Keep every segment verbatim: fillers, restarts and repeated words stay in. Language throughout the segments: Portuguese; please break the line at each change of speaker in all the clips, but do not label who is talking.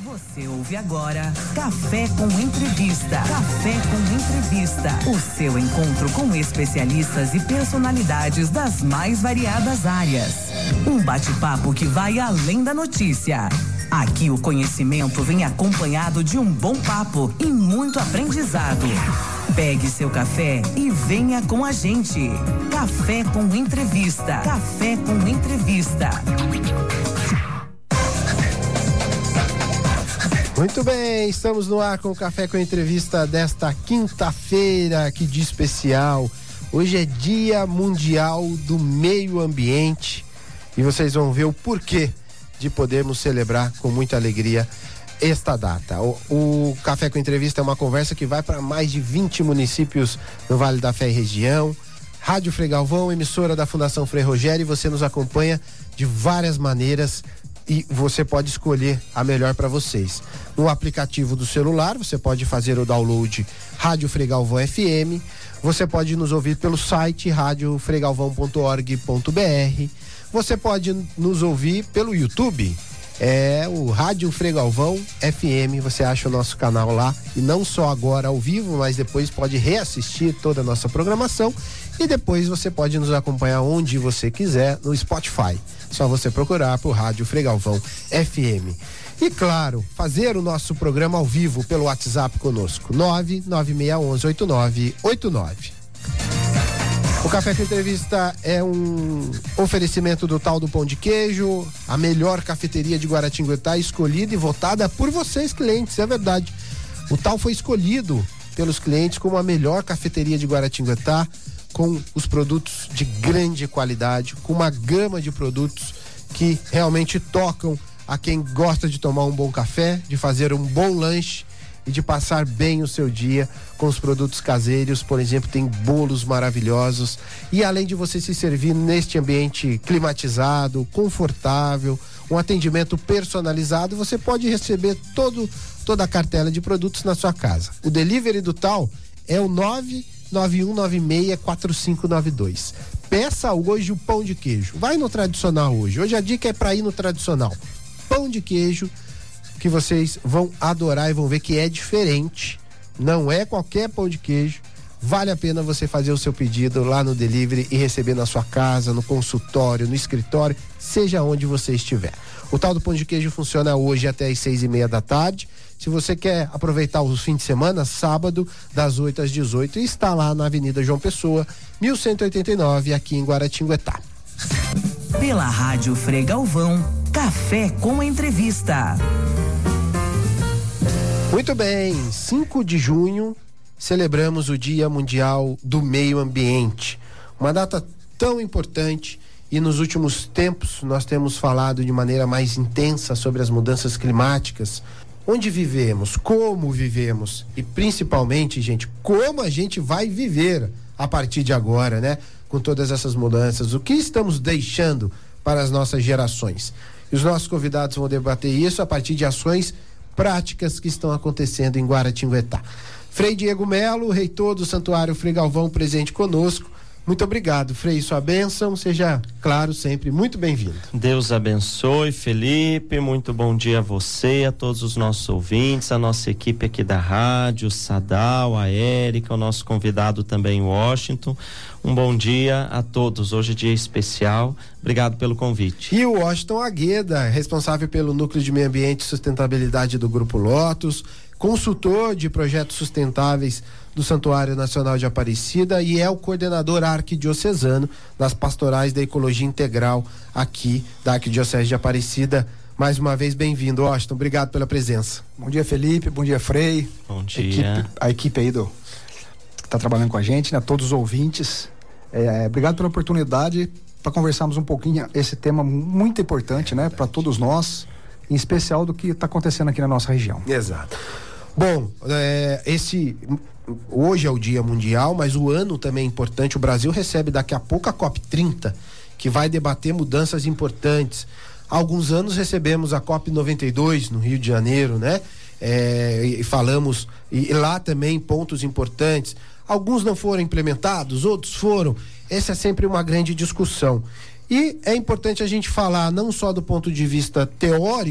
Você ouve agora Café com Entrevista. Café com Entrevista. O seu encontro com especialistas e personalidades das mais variadas áreas. Um bate-papo que vai além da notícia. Aqui o conhecimento vem acompanhado de um bom papo e muito aprendizado. Pegue seu café e venha com a gente. Café com Entrevista. Café com Entrevista.
Muito bem, estamos no ar com o Café com Entrevista desta quinta-feira, que dia especial. Hoje é Dia Mundial do Meio Ambiente e vocês vão ver o porquê de podermos celebrar com muita alegria esta data. O, o Café com Entrevista é uma conversa que vai para mais de vinte municípios no Vale da Fé e região. Rádio Frei Galvão, emissora da Fundação Frei Rogério, e você nos acompanha de várias maneiras e você pode escolher a melhor para vocês. No aplicativo do celular, você pode fazer o download Rádio Frei Galvão F M, você pode nos ouvir pelo site rádio frei galvão ponto org ponto b r, você pode nos ouvir pelo YouTube, é o Rádio Frei Galvão F M, você acha o nosso canal lá, e não só agora ao vivo, mas depois pode reassistir toda a nossa programação, e depois você pode nos acompanhar onde você quiser no Spotify. Só você procurar por Rádio Frei Galvão F M. E claro, fazer o nosso programa ao vivo pelo WhatsApp conosco, nove nove seis um um oito nove oito nove. O Café com Entrevista é um oferecimento do Tal do Pão de Queijo, a melhor cafeteria de Guaratinguetá, escolhida e votada por vocês, clientes, é verdade. O Tal foi escolhido pelos clientes como a melhor cafeteria de Guaratinguetá, com os produtos de grande qualidade, com uma gama de produtos que realmente tocam a quem gosta de tomar um bom café, de fazer um bom lanche e de passar bem o seu dia com os produtos caseiros. Por exemplo, tem bolos maravilhosos, e além de você se servir neste ambiente climatizado, confortável, um atendimento personalizado, você pode receber todo, toda a cartela de produtos na sua casa. O delivery do Tal é o nove nove um nove seis quatro cinco nove dois. Peça hoje o pão de queijo. Vai no tradicional hoje. Hoje a dica é para ir no tradicional. Pão de queijo, que vocês vão adorar e vão ver que é diferente. Não é qualquer pão de queijo. Vale a pena você fazer o seu pedido lá no delivery e receber na sua casa, no consultório, no escritório, seja onde você estiver. O Tal do Pão de Queijo funciona hoje até às seis e meia da tarde. Se você quer aproveitar os fins de semana, sábado, das oito às dezoito, e está lá na Avenida João Pessoa, mil cento e oitenta e nove, aqui em Guaratinguetá.
Pela Rádio Frei Galvão, Café com Entrevista.
Muito bem, cinco de junho, celebramos o Dia Mundial do Meio Ambiente. Uma data tão importante, e nos últimos tempos nós temos falado de maneira mais intensa sobre as mudanças climáticas. Onde vivemos, como vivemos e principalmente, gente, como a gente vai viver a partir de agora, né? Com todas essas mudanças, o que estamos deixando para as nossas gerações. E os nossos convidados vão debater isso a partir de ações práticas que estão acontecendo em Guaratinguetá. Frei Diego Melo, reitor do Santuário Frei Galvão, presente conosco. Muito obrigado, Frei, sua bênção, seja, claro, sempre muito bem-vindo.
Deus abençoe, Felipe, muito bom dia a você, a todos os nossos ouvintes, a nossa equipe aqui da rádio, o Sadal, a Érica, o nosso convidado também, Washington. Um bom dia a todos, hoje é dia especial, obrigado pelo convite.
E o Washington Agueda, responsável pelo Núcleo de Meio Ambiente e Sustentabilidade do Grupo Lotus, consultor de projetos sustentáveis do Santuário Nacional de Aparecida, e é o coordenador arquidiocesano das pastorais da ecologia integral aqui da Arquidiocese de Aparecida. Mais uma vez, bem-vindo, Washington, obrigado pela presença.
Bom dia, Felipe, bom dia, Frei.
Bom dia.
Equipe, a equipe aí do que está trabalhando com a gente, né? Todos os ouvintes, é, obrigado pela oportunidade para conversarmos um pouquinho esse tema muito importante, né? Para todos nós, em especial do que está acontecendo aqui na nossa região.
Exato. Bom, é, esse hoje é o Dia Mundial, mas o ano também é importante. O Brasil recebe daqui a pouco a COP trinta, que vai debater mudanças importantes. Há alguns anos recebemos a COP noventa e dois no Rio de Janeiro, né? É, e falamos, e lá também pontos importantes. Alguns não foram implementados, outros foram. Essa é sempre uma grande discussão. E é importante a gente falar não só do ponto de vista teórico,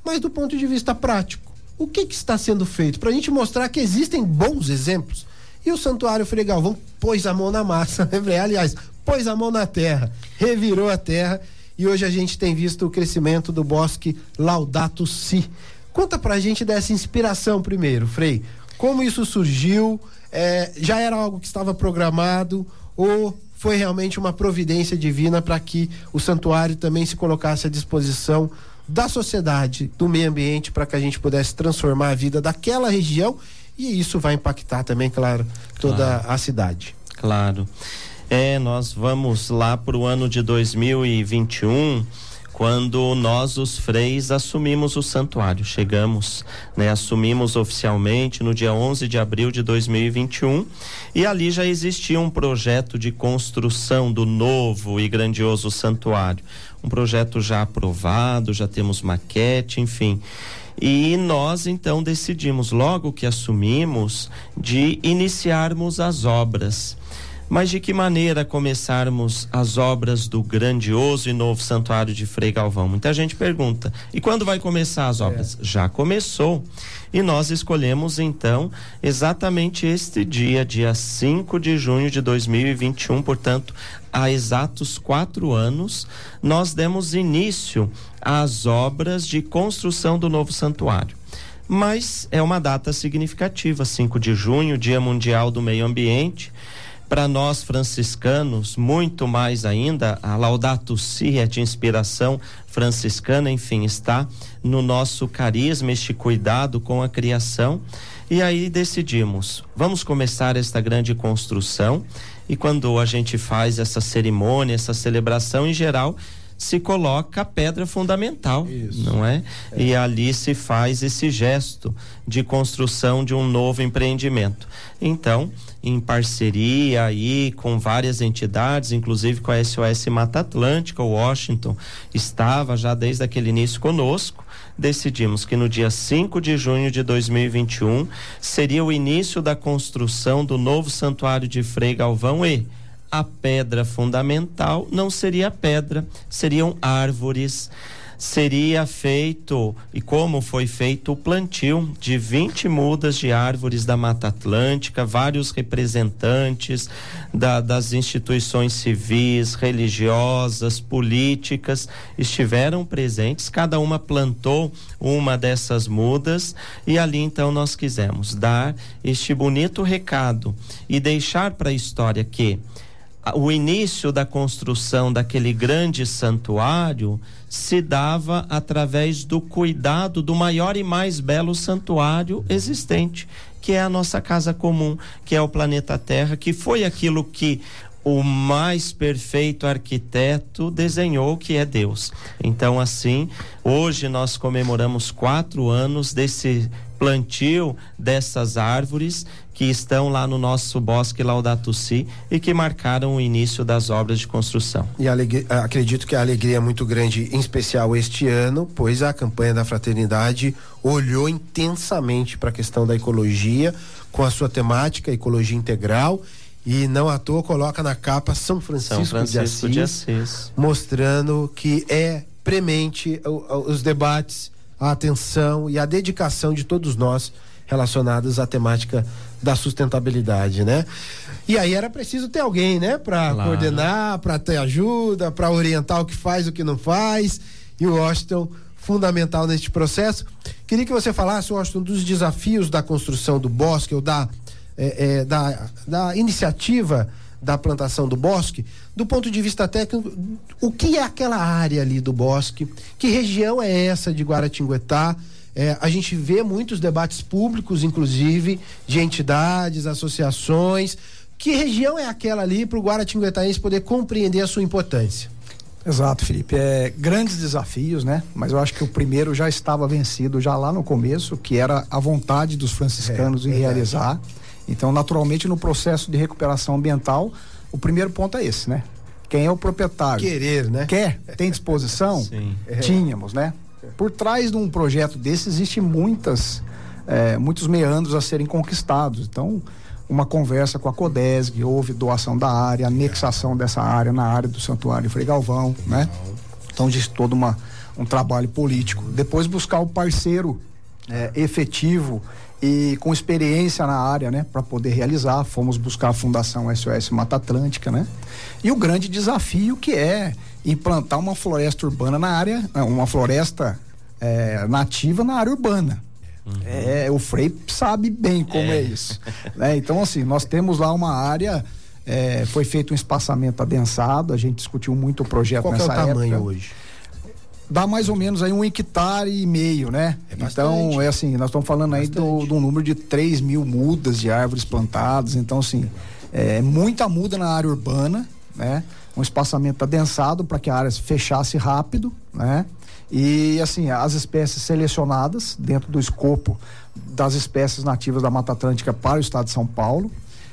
mas do ponto de vista prático, o que, que está sendo feito para a gente mostrar que existem bons exemplos? E o Santuário Frei Galvão pôs a mão na massa, aliás, pôs a mão na terra, revirou a terra, e hoje a gente tem visto o crescimento do Bosque Laudato Si. Conta pra gente dessa inspiração primeiro, Frei. Como isso surgiu? É, já era algo que estava programado ou foi realmente uma providência divina para que o santuário também se colocasse à disposição da sociedade, do meio ambiente, para que a gente pudesse transformar a vida daquela região, e isso vai impactar também, claro, toda claro. a cidade.
Claro. É, nós vamos lá para o ano de dois mil e vinte e um, quando nós, os freis, assumimos o santuário. Chegamos, né, assumimos oficialmente no dia onze de abril de dois mil e vinte e um, e ali já existia um projeto de construção do novo e grandioso santuário. Um projeto já aprovado, já temos maquete, enfim. E nós então decidimos, logo que assumimos, de iniciarmos as obras. Mas de que maneira começarmos as obras do grandioso e novo santuário de Frei Galvão? Muita gente pergunta, e quando vai começar as obras? É. Já começou. E nós escolhemos então exatamente este dia, dia cinco de junho de dois mil e vinte e um, portanto, há exatos quatro anos, nós demos início às obras de construção do novo santuário. Mas é uma data significativa, cinco de junho, Dia Mundial do Meio Ambiente. Para nós franciscanos, muito mais ainda, a Laudato Si é de inspiração franciscana, enfim, está no nosso carisma, este cuidado com a criação. E aí decidimos, vamos começar esta grande construção, e quando a gente faz essa cerimônia, essa celebração, em geral, se coloca a pedra fundamental, Isso. não é? é? E ali se faz esse gesto de construção de um novo empreendimento. Então, em parceria aí com várias entidades, inclusive com a S O S Mata Atlântica, o Washington estava já desde aquele início conosco, decidimos que no dia cinco de junho de dois mil e vinte e um seria o início da construção do novo santuário de Frei Galvão, e a pedra fundamental não seria pedra, seriam árvores. Seria feito, e como foi feito, o plantio de vinte mudas de árvores da Mata Atlântica. Vários representantes da, das instituições civis, religiosas, políticas estiveram presentes, cada uma plantou uma dessas mudas, e ali então nós quisemos dar este bonito recado e deixar para a história que o início da construção daquele grande santuário se dava através do cuidado do maior e mais belo santuário existente, que é a nossa casa comum, que é o planeta Terra, que foi aquilo que o mais perfeito arquiteto desenhou, que é Deus. Então, assim, hoje nós comemoramos quatro anos desse plantio dessas árvores que estão lá no nosso Bosque Laudato Si e que marcaram o início das obras de construção.
E alegria, acredito que a alegria é muito grande, em especial este ano, pois a campanha da Fraternidade olhou intensamente para a questão da ecologia, com a sua temática Ecologia Integral, e não à toa coloca na capa São Francisco, São Francisco de, Assis, de Assis, mostrando que é premente os debates, a atenção e a dedicação de todos nós relacionados à temática da sustentabilidade, né? E aí era preciso ter alguém, né? Para claro. coordenar, para ter ajuda, para orientar o que faz, o que não faz, e o Washington fundamental neste processo. Queria que você falasse, Washington, dos desafios da construção do bosque, ou da, é, é, da, da iniciativa da plantação do bosque, do ponto de vista técnico. O que é aquela área ali do bosque? Que região é essa de Guaratinguetá? É, a gente vê muitos debates públicos, inclusive, de entidades, associações. Que região é aquela ali para o guaratinguetaense poder compreender a sua importância?
Exato, Felipe. É, grandes desafios, né? Mas eu acho que o primeiro já estava vencido já lá no começo, que era a vontade dos franciscanos é, em é realizar. Verdade. Então, naturalmente, no processo de recuperação ambiental, o primeiro ponto é esse, né? Quem é o proprietário?
Querer, né?
Quer? Tem disposição?
Sim.
Tínhamos, né? Por trás de um projeto desse existe muitas, é, muitos meandros a serem conquistados. Então, uma conversa com a Codesg, houve doação da área, anexação dessa área na área do Santuário Frei Galvão, né? Então, existe toda uma, um trabalho político, depois buscar o parceiro é, efetivo e com experiência na área, né, para poder realizar. Fomos buscar a Fundação S O S Mata Atlântica, né? E o grande desafio que é implantar uma floresta urbana na área, uma floresta é, nativa na área urbana. Uhum. É, o Frei sabe bem como é, é isso. Né? Então, assim, nós temos lá uma área, é, foi feito um espaçamento adensado, a gente discutiu muito o projeto. Qual nessa época. Qual é o tamanho
época. Hoje?
Dá mais ou menos aí um hectare e meio, né? É então, é assim, nós estamos falando aí do, do número de três mil mudas de árvores plantadas. Então, assim, é muita muda na área urbana, né? Um espaçamento adensado para que a área se fechasse rápido, né? E, assim, as espécies selecionadas dentro do escopo das espécies nativas da Mata Atlântica para o estado de São Paulo.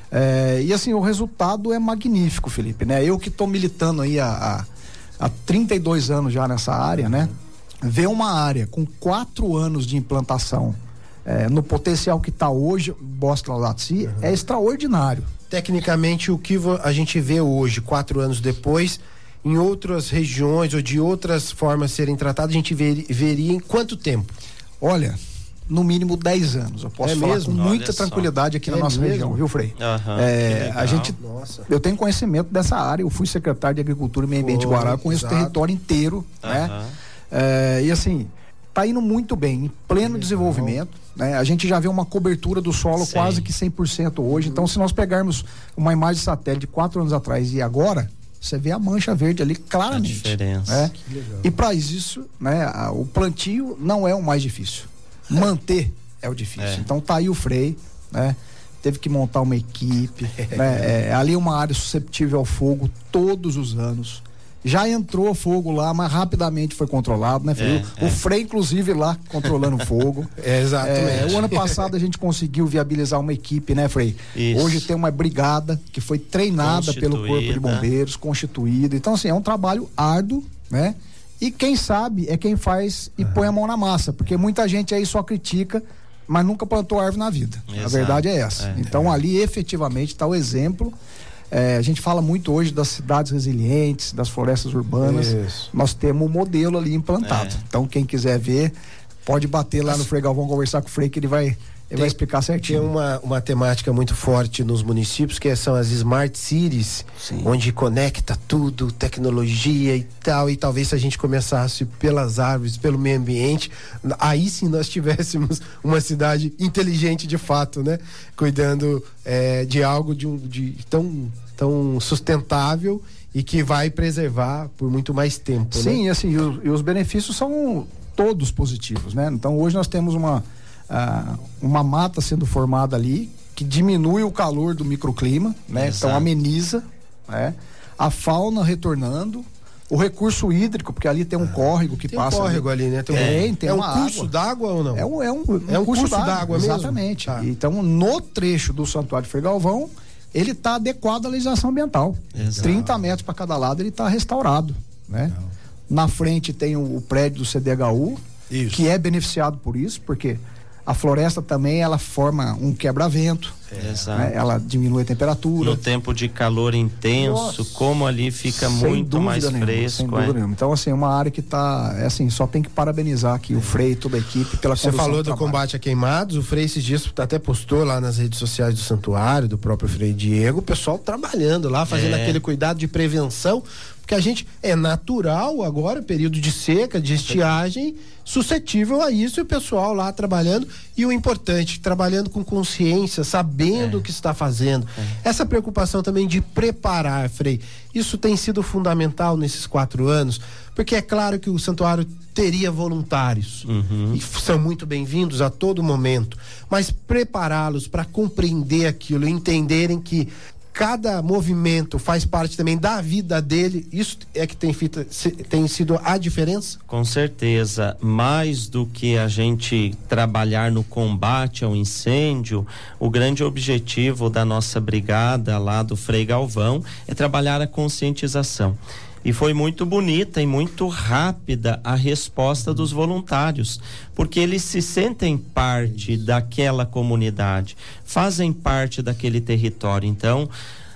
É, e, assim, o resultado é magnífico, Felipe, né? Eu que estou militando aí a, a há trinta e dois anos já nessa área, né? Ver uma área com quatro anos de implantação é, no potencial que está hoje, Bosque Laudato Si, uhum. é extraordinário.
Tecnicamente, o que a gente vê hoje, quatro anos depois, em outras regiões ou de outras formas serem tratadas, a gente ver, veria em quanto tempo?
Olha, no mínimo dez anos. Eu posso é falar mesmo? com muita Olha tranquilidade só. aqui é na nossa mesmo? região, viu, Frei?
Uhum,
é, a gente, nossa. Eu tenho conhecimento dessa área, eu fui secretário de Agricultura e Meio Ambiente de Guará, eu conheço exato. o território inteiro, uhum. né? É, e assim, tá indo muito bem, em pleno desenvolvimento, né? A gente já vê uma cobertura do solo Sim. quase que cem por cento hoje, uhum. então se nós pegarmos uma imagem de satélite de quatro anos atrás e agora, você vê a mancha verde ali claramente.
A diferença.
Né? E para isso, né, a, o plantio não é o mais difícil. Manter é o difícil. É. Então tá aí o Frei, né? Teve que montar uma equipe, né? É, ali uma área susceptível ao fogo todos os anos. Já entrou fogo lá, mas rapidamente foi controlado, né, Frei? É, o é. Frei, inclusive, lá controlando o fogo.
É, exatamente.
É, o ano passado a gente conseguiu viabilizar uma equipe, né, Frei? Isso. Hoje tem uma brigada que foi treinada pelo Corpo de Bombeiros, constituída. Então, assim, é um trabalho árduo, né? E quem sabe é quem faz e uhum. põe a mão na massa, porque muita gente aí só critica, mas nunca plantou árvore na vida. Exato. A verdade é essa. É, então, é. ali efetivamente está o exemplo. É, a gente fala muito hoje das cidades resilientes, das florestas urbanas. Isso. Nós temos um modelo ali implantado. É. Então, quem quiser ver, pode bater lá no Frei Galvão, conversar com o Frei, que ele vai, ele tem, vai explicar certinho.
Tem uma, uma temática muito forte nos municípios, que são as Smart Cities, Sim. onde conecta tudo, tecnologia e tal, e talvez se a gente começasse pelas árvores, pelo meio ambiente, aí sim nós tivéssemos uma cidade inteligente de fato, né? Cuidando é, de algo de, um, de tão, tão sustentável e que vai preservar por muito mais tempo.
Sim,
né?
e assim, e os, e os benefícios são todos positivos, né? Então hoje nós temos uma Uh, uma mata sendo formada ali que diminui o calor do microclima, né? Exato. Então ameniza, né? A fauna retornando, o recurso hídrico, porque ali tem um ah, córrego que
tem
passa.
Tem um córrego ali, ali né?
Tem, tem, tem
é
uma
um curso d'água ou não?
É um, é um,
é um, um curso,
curso
d'água mesmo?
Exatamente.
Tá.
Então, no trecho do Santuário de Frei Galvão, ele está adequado à legislação ambiental. Exato. trinta metros para cada lado ele está restaurado, né? Não. Na frente tem o, o prédio do C D H U, isso. que é beneficiado por isso, porque a floresta também, ela forma um quebra-vento,
é,
né? Ela diminui a temperatura.
No tempo de calor intenso, Nossa, como ali fica muito mais
nenhuma,
fresco.
Sem dúvida
é.
nenhuma. Então, assim, uma área que está, é assim, só tem que parabenizar aqui é. o Frei e toda a equipe pela
Você falou do, do combate a queimados, o Frei esses dias até postou lá nas redes sociais do santuário, do próprio Frei Diego, o pessoal trabalhando lá, fazendo é. aquele cuidado de prevenção, porque a gente é natural agora, período de seca, de estiagem, suscetível a isso, e o pessoal lá trabalhando, e o importante, trabalhando com consciência, sabendo é. o que está fazendo. É. Essa preocupação também de preparar, Frei, isso tem sido fundamental nesses quatro anos, porque é claro que o santuário teria voluntários, uhum. e são muito bem-vindos a todo momento, mas prepará-los para compreender aquilo, entenderem que cada movimento faz parte também da vida dele, isso é que tem, fita, tem sido a diferença?
Com certeza, mais do que a gente trabalhar no combate ao incêndio, o grande objetivo da nossa brigada lá do Frei Galvão é trabalhar a conscientização. E foi muito bonita e muito rápida a resposta dos voluntários, porque eles se sentem parte daquela comunidade, fazem parte daquele território. Então,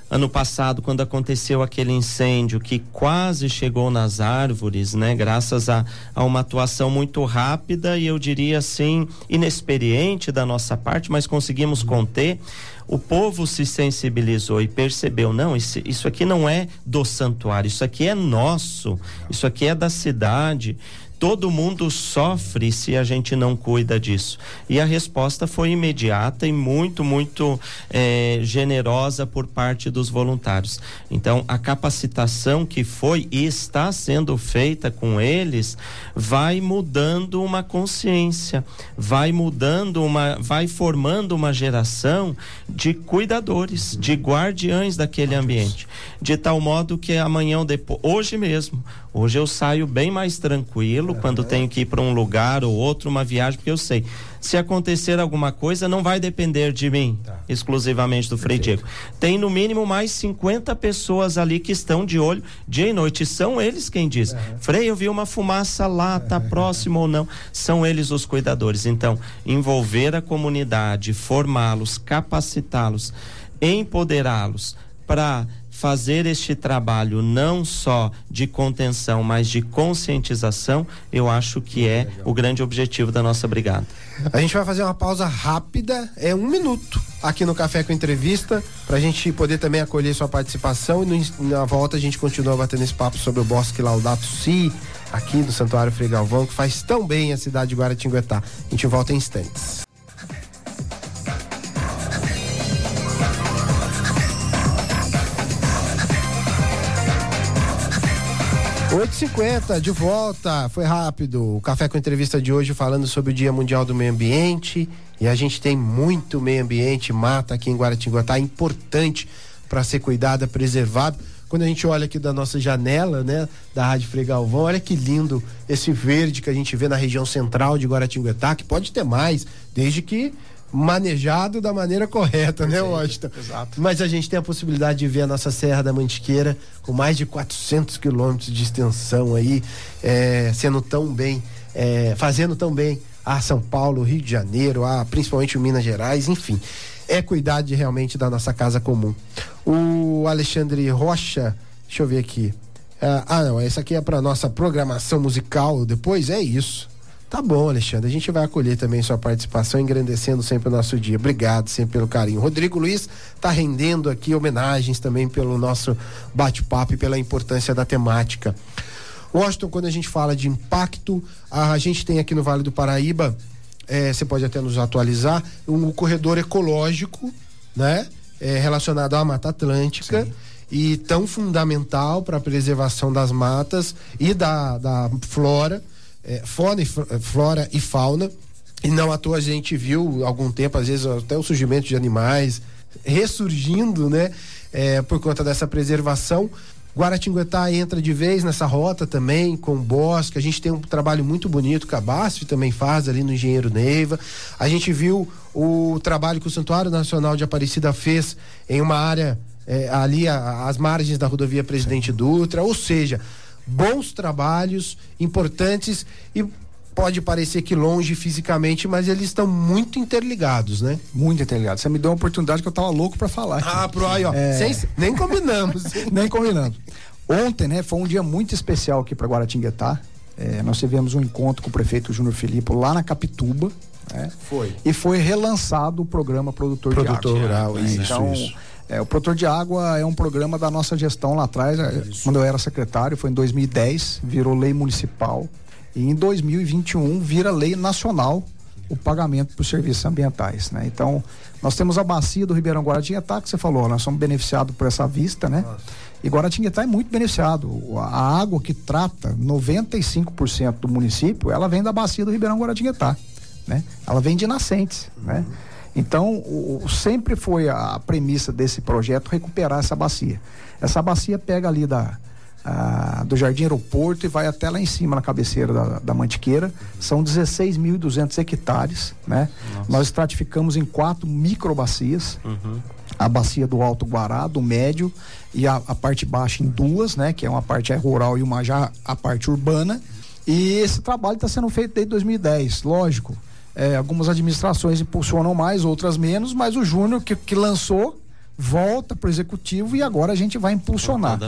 ano passado, quando aconteceu aquele incêndio que quase chegou nas árvores, né? Graças a, a uma atuação muito rápida e eu diria assim, inexperiente da nossa parte, mas conseguimos conter. O povo se sensibilizou e percebeu, não, isso, isso aqui não é do santuário, isso aqui é nosso, isso aqui é da cidade. Todo mundo sofre se a gente não cuida disso. E a resposta foi imediata e muito, muito eh, generosa por parte dos voluntários. Então, a capacitação que foi e está sendo feita com eles vai mudando uma consciência, vai mudando uma, vai formando uma geração de cuidadores, de guardiães daquele ambiente. De tal modo que amanhã ou depois, hoje mesmo, hoje eu saio bem mais tranquilo quando tenho que ir para um lugar ou outro, uma viagem, porque eu sei, se acontecer alguma coisa, não vai depender de mim, tá. exclusivamente do Frei Diego. Tem no mínimo mais cinquenta pessoas ali que estão de olho dia e noite, e são eles quem diz, uhum. Frei, eu vi uma fumaça lá, tá uhum. próximo ou não, são eles os cuidadores. Então, envolver a comunidade, formá-los, capacitá-los, empoderá-los para fazer este trabalho não só de contenção, mas de conscientização, eu acho que é o grande objetivo da nossa brigada.
A gente vai fazer uma pausa rápida, é um minuto aqui no Café com Entrevista, pra gente poder também acolher sua participação e no, na volta a gente continua batendo esse papo sobre o Bosque Laudato Si, aqui do Santuário Frei Galvão, que faz tão bem a cidade de Guaratinguetá. A gente volta em instantes. oito e cinquenta, de volta, foi rápido. O Café com Entrevista de hoje falando sobre o Dia Mundial do Meio Ambiente, e a gente tem muito meio ambiente, mata aqui em Guaratinguetá, é importante para ser cuidada, preservado. Quando a gente olha aqui da nossa janela, né, da Rádio Frei Galvão, olha que lindo esse verde que a gente vê na região central de Guaratinguetá, que pode ter mais, desde que manejado da maneira correta, né, Washington? Exato. Mas a gente tem a possibilidade de ver a nossa Serra da Mantiqueira com mais de quatrocentos quilômetros de extensão aí, é, sendo tão bem, é, fazendo tão bem a São Paulo, Rio de Janeiro, a principalmente o Minas Gerais, enfim, é cuidar de, realmente da nossa casa comum. O Alexandre Rocha, deixa eu ver aqui, ah, ah não, essa aqui é para nossa programação musical depois, é isso. Tá bom, Alexandre, a gente vai acolher também sua participação, engrandecendo sempre o nosso dia. Obrigado sempre pelo carinho. Rodrigo Luiz tá rendendo aqui homenagens também pelo nosso bate-papo e pela importância da temática. Washington, quando a gente fala de impacto, a gente tem aqui no Vale do Paraíba, é, você pode até nos atualizar, um corredor ecológico, né? É, relacionado à Mata Atlântica. Sim. E tão fundamental para a preservação das matas e da, da flora. É, fauna e, flora e fauna, e não à toa a gente viu há algum tempo, às vezes até o surgimento de animais ressurgindo, né, é, por conta dessa preservação. Guaratinguetá entra de vez nessa rota também, com o bosque. A gente tem um trabalho muito bonito que a BASF também faz ali no Engenheiro Neiva. A gente viu o trabalho que o Santuário Nacional de Aparecida fez em uma área é, ali a, às margens da rodovia Presidente Dutra, ou seja, bons trabalhos, importantes, e pode parecer que longe fisicamente, mas eles estão muito interligados, né?
Muito interligados. Você me deu uma oportunidade que eu tava louco para falar. Aqui.
Ah, pro aí, ó. É... Sem, nem combinamos.
nem combinamos. Ontem, né, foi um dia muito especial aqui para Guaratinguetá. É, nós tivemos um encontro com o prefeito Júnior Filipe lá na Capituba. Né? Foi. E foi relançado o programa Produtor,
Produtor
de
Rural.
Água. Isso, então, isso. É, o Produtor de Água é um programa da nossa gestão lá atrás, isso. Quando eu era secretário, foi em dois mil e dez, virou lei municipal, e em dois mil e vinte e um vira lei nacional o pagamento por serviços ambientais, né? Então, nós temos a bacia do Ribeirão Guaratinguetá, que você falou, nós somos beneficiados por essa vista, né? Nossa. E Guaratinguetá é muito beneficiado. A água que trata noventa e cinco por cento do município, ela vem da bacia do Ribeirão Guaratinguetá, né? Ela vem de nascentes, uhum. né? Então, o, o, sempre foi a premissa desse projeto recuperar essa bacia. Essa bacia pega ali da, a, do Jardim Aeroporto e vai até lá em cima, na cabeceira da, da Mantiqueira. Uhum. São dezesseis mil e duzentos hectares, né? Nossa. Nós estratificamos em quatro microbacias. Uhum. A bacia do Alto Guará, do Médio, e a, a parte baixa em duas, né? Que é uma parte rural e uma já a parte urbana. E esse trabalho está sendo feito desde dois mil e dez, lógico. É, algumas administrações impulsionam mais, outras menos, mas o Júnior que, que lançou, volta para o executivo e agora a gente vai impulsionar.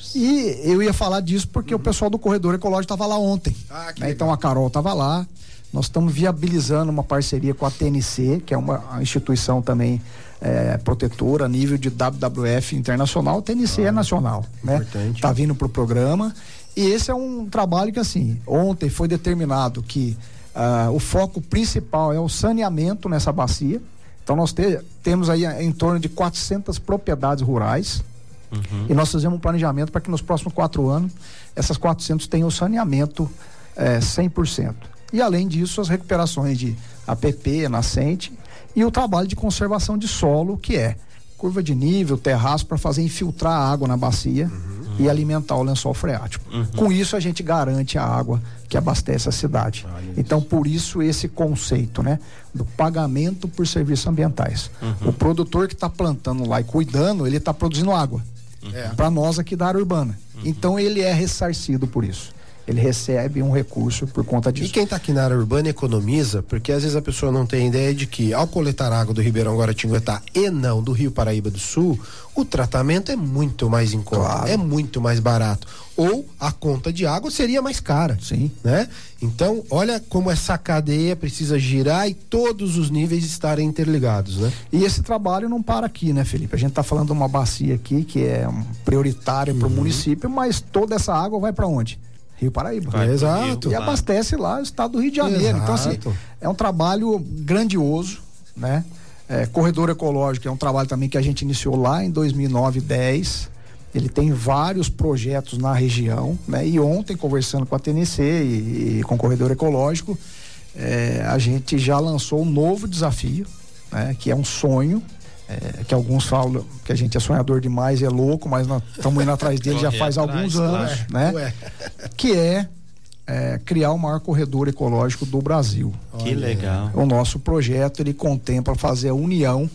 E eu ia falar disso porque uhum. o pessoal do Corredor Ecológico estava lá ontem. Ah, né? Então a Carol estava lá. Nós estamos viabilizando uma parceria com a T N C, que é uma instituição também é, protetora a nível de W W F internacional. A T N C ah, é nacional, né? Está vindo para o programa. E esse é um trabalho que, assim, ontem foi determinado que uh, o foco principal é o saneamento nessa bacia. Então nós te, temos aí em torno de quatrocentas propriedades rurais uhum. e nós fizemos um planejamento para que nos próximos quatro anos essas quatrocentas tenham saneamento eh, cem por cento. E além disso, as recuperações de A P P, nascente e o trabalho de conservação de solo, que é curva de nível, terraço, para fazer infiltrar a água na bacia uhum. e alimentar o lençol freático. Uhum. Com isso a gente garante a água que abastece a cidade. Ah, então por isso esse conceito, né, do pagamento por serviços ambientais. Uhum. O produtor que está plantando lá e cuidando, ele está produzindo água uhum. para nós aqui da área urbana. Uhum. Então ele é ressarcido por isso. Ele recebe um recurso por conta disso.
E quem está aqui na área urbana economiza, porque às vezes a pessoa não tem ideia de que ao coletar água do Ribeirão Guaratinguetá e não do Rio Paraíba do Sul, o tratamento é muito mais em conta, claro. É muito mais barato. Ou a conta de água seria mais cara.
Sim.
Né? Então, olha como essa cadeia precisa girar e todos os níveis estarem interligados, né?
E esse trabalho não para aqui, né, Felipe? A gente está falando de uma bacia aqui que é um prioritária para o uhum. município, mas toda essa água vai para onde? Rio Paraíba.
Vai Exato.
E abastece lá o estado do Rio de Janeiro. Exato. Então, assim, é um trabalho grandioso, né? É, Corredor Ecológico é um trabalho também que a gente iniciou lá em dois mil e nove, dez. Ele tem vários projetos na região, né? E ontem, conversando com a T N C e, e com o Corredor Ecológico, é, a gente já lançou um novo desafio, né? Que é um sonho. É, que alguns falam que a gente é sonhador demais, é louco, mas nós estamos indo atrás dele já faz atrás, alguns anos, claro. Né? Ué. Que é, é criar o maior corredor ecológico do Brasil.
Que legal.
O nosso projeto, ele contempla fazer a união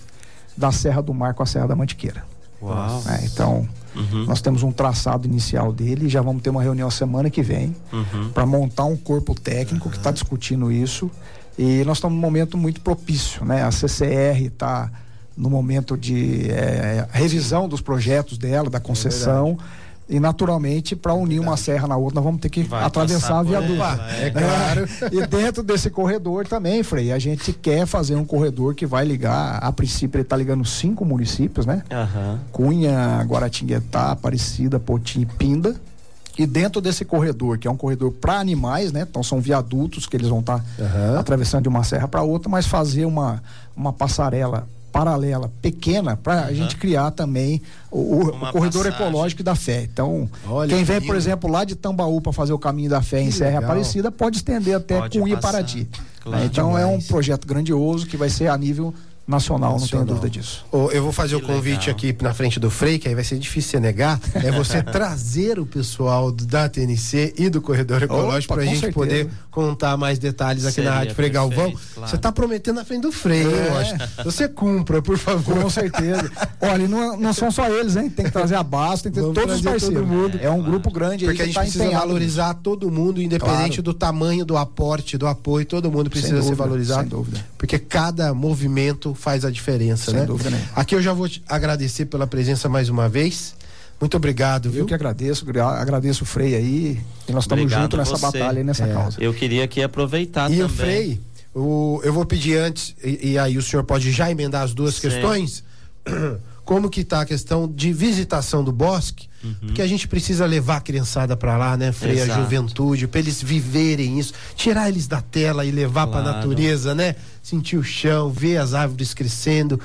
da Serra do Mar com a Serra da Mantiqueira.
Uau.
É, então, uhum. nós temos um traçado inicial dele e já vamos ter uma reunião semana que vem uhum. para montar um corpo técnico uhum. que está discutindo isso, e nós estamos num momento muito propício, né? A C C R está no momento de é, revisão dos projetos dela, da concessão, é e naturalmente para unir uma serra na outra nós vamos ter que Vai atravessar a viaduto.
É, é claro.
E dentro desse corredor também, Frei, a gente quer fazer um corredor que vai ligar, a princípio ele está ligando cinco municípios, né?
Uhum.
Cunha, Guaratinguetá, Aparecida, Potim e Pinda. E dentro desse corredor, que é um corredor para animais, né? Então são viadutos que eles vão estar tá uhum. atravessando de uma serra para outra, mas fazer uma, uma passarela paralela, pequena, para a uhum. gente criar também o, o corredor passagem. ecológico da fé. Então, Olha quem vem, por exemplo, lá de Tambaú para fazer o caminho da fé que em Serra legal. Aparecida, pode estender até pode Cunha e Paraty. Claro. É, então, demais. É um projeto grandioso que vai ser a nível nacional, nacional. Não tenho dúvida disso.
Oh, eu vou fazer que o convite legal. Aqui na frente do Frei, que aí vai ser difícil você negar, é você trazer o pessoal da T N C e do Corredor Ecológico para a gente certeza. Poder contar mais detalhes aqui Seria na Rádio Frei Galvão. Claro. Você está prometendo na frente do Frei, é. eu acho. Você cumpra, por favor.
Com certeza. Olha, não, não são só eles, hein? Tem que trazer a base, tem que ter Vamos todos os parceiros. Todo mundo. É um claro. Grupo grande aí.
Porque a gente tá precisa valorizar nisso. Todo mundo, independente claro. Do tamanho do aporte, do apoio, todo mundo precisa dúvida, ser valorizado. Sem dúvida. Porque cada movimento faz a diferença. Sem né? dúvida nenhuma. Aqui eu já vou te agradecer pela presença mais uma vez. Muito obrigado, viu?
Eu que agradeço, agradeço o Frei aí. E nós estamos juntos nessa você. Batalha e nessa é. Causa.
Eu queria aqui aproveitar
e
também.
E o Frei, o, eu vou pedir antes, e, e aí o senhor pode já emendar as duas Sim. questões. Como que tá a questão de visitação do bosque, uhum. porque a gente precisa levar a criançada para lá, né, Frei, Exato. A juventude, para eles viverem isso, tirar eles da tela e levar claro. Para a natureza, né, sentir o chão, ver as árvores crescendo,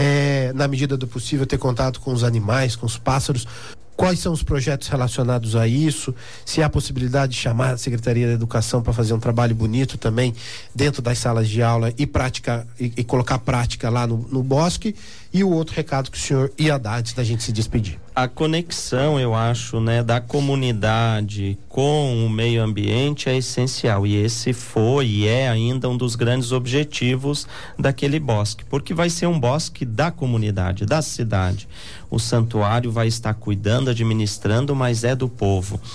é, na medida do possível ter contato com os animais, com os pássaros. Quais são os projetos relacionados a isso? Se há possibilidade de chamar a Secretaria da Educação para fazer um trabalho bonito também dentro das salas de aula e prática e, e colocar prática lá no, no bosque. E o outro recado que o senhor ia dar antes da gente se despedir.
A conexão, eu acho, né, da comunidade com o meio ambiente é essencial, e esse foi e é ainda um dos grandes objetivos daquele bosque, porque vai ser um bosque da comunidade, da cidade. O santuário vai estar cuidando, administrando, mas é do povo.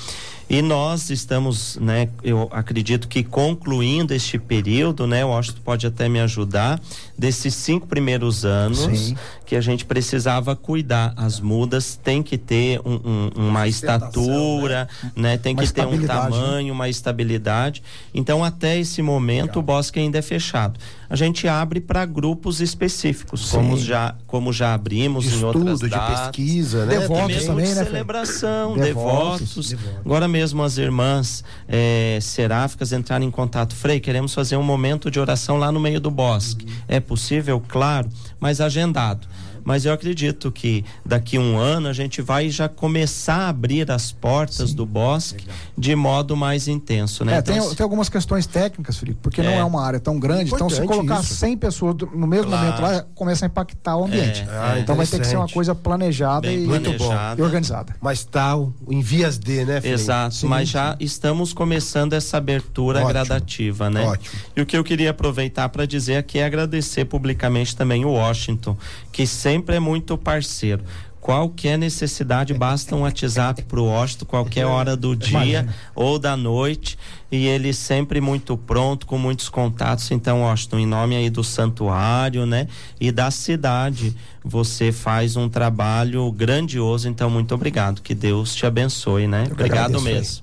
E nós estamos, né, eu acredito que concluindo este período, né, o Washington pode até me ajudar, desses cinco primeiros anos, Sim. que a gente precisava cuidar. As mudas tem que ter um, um, uma estatura, né? né? Tem uma que ter um tamanho, né? Uma estabilidade. Então, até esse momento, Legal. O bosque ainda é fechado. A gente abre para grupos específicos, como já, como já abrimos de em
estudo,
outras
de
datas.
pesquisa, né?
Devotos
de
também, né?
Celebração,
devotos,
devotos.
devotos.
Agora mesmo as irmãs é, seráficas entraram em contato. Frei, queremos fazer um momento de oração lá no meio do bosque. Uhum. É possível? Claro, mas agendado. Mas eu acredito que daqui a um ano a gente vai já começar a abrir as portas Sim. do bosque Legal. De modo mais intenso, né?
É,
então,
tem, tem algumas questões técnicas, Felipe, porque é. não é uma área tão grande, Importante então se colocar isso. cem pessoas no mesmo claro. momento lá, começa a impactar o ambiente. É. Ah, então vai ter que ser uma coisa planejada
Bem
e,
planejada.
e organizada.
Mas tá em vias de, né, Felipe?
Exato, sim, mas sim. já estamos começando essa abertura Ótimo. gradativa, né?
Ótimo.
E o que eu queria aproveitar para dizer aqui é agradecer publicamente também o Washington, que sempre é muito parceiro. Qualquer necessidade, basta um WhatsApp pro Washington, qualquer hora do dia Imagina. ou da noite, e ele sempre muito pronto, com muitos contatos. Então, Washington, em nome aí do santuário, né, e da cidade, você faz um trabalho grandioso. Então, muito obrigado, que Deus te abençoe, né? Eu obrigado mesmo.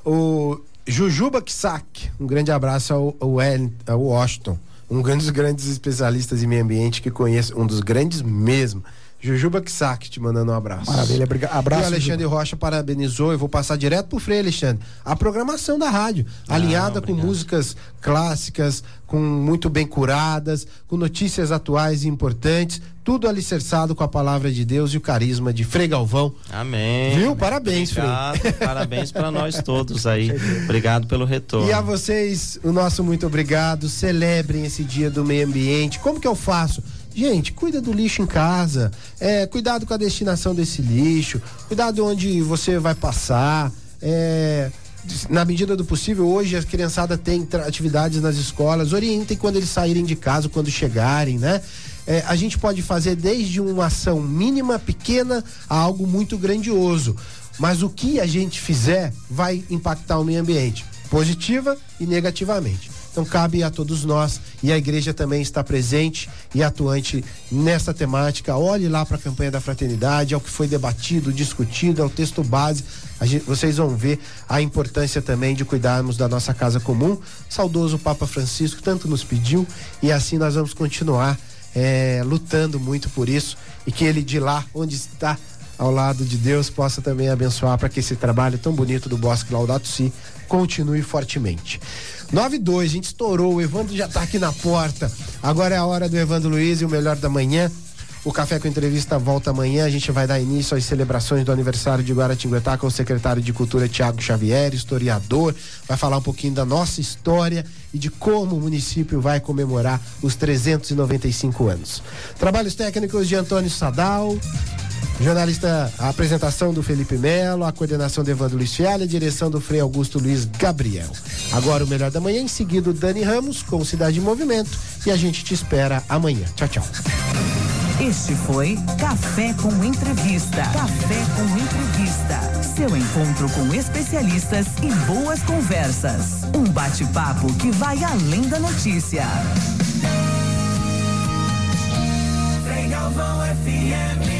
O Jujuba Kisak, um grande abraço ao, ao, ao Washington, um dos grandes especialistas em meio ambiente que conheço, um dos grandes mesmo. Jujuba Kisak te mandando um abraço.
Maravilha, briga, abraço.
E o Alexandre Juba. Rocha parabenizou, eu vou passar direto pro Frei Alexandre, a programação da rádio, ah, alinhada obrigado. com músicas clássicas, com muito bem curadas, com notícias atuais e importantes, tudo alicerçado com a palavra de Deus e o carisma de Frei Galvão.
Amém.
Viu? Parabéns,
obrigado,
Frei.
Parabéns para nós todos aí. Obrigado pelo retorno.
E a vocês, o nosso muito obrigado. Celebrem esse dia do meio ambiente. Como que eu faço? Gente, cuida do lixo em casa, é, cuidado com a destinação desse lixo, cuidado onde você vai passar, é, na medida do possível, hoje a criançada tem atividades nas escolas, orientem quando eles saírem de casa, quando chegarem, né? É, a gente pode fazer desde uma ação mínima, pequena, a algo muito grandioso, mas o que a gente fizer vai impactar o meio ambiente, positiva e negativamente. Então cabe a todos nós, e a igreja também está presente e atuante nessa temática. Olhe lá para a campanha da fraternidade, ao que foi debatido, discutido, ao texto base. A gente, vocês vão ver a importância também de cuidarmos da nossa casa comum. Saudoso Papa Francisco tanto nos pediu, e assim nós vamos continuar é, lutando muito por isso, e que ele de lá onde está ao lado de Deus possa também abençoar para que esse trabalho tão bonito do Bosque Laudato Si continue fortemente. nove e dois, a gente estourou, o Evandro já está aqui na porta. Agora é a hora do Evandro Luiz e o Melhor da Manhã. O Café com Entrevista volta amanhã. A gente vai dar início às celebrações do aniversário de Guaratinguetá com o secretário de Cultura Tiago Xavier, historiador. Vai falar um pouquinho da nossa história e de como o município vai comemorar os trezentos e noventa e cinco anos. Trabalhos técnicos de Antônio Sadal, jornalista, a apresentação do Felipe Melo, a coordenação do Evandro Luiz Fialho, a direção do Frei Augusto Luiz Gabriel. Agora o Melhor da Manhã, em seguida o Dani Ramos com Cidade em Movimento, e a gente te espera amanhã. Tchau, tchau.
Este foi Café com Entrevista. Café com Entrevista. Seu encontro com especialistas e boas conversas. Um bate-papo que vai além da notícia. Frei Galvão F M.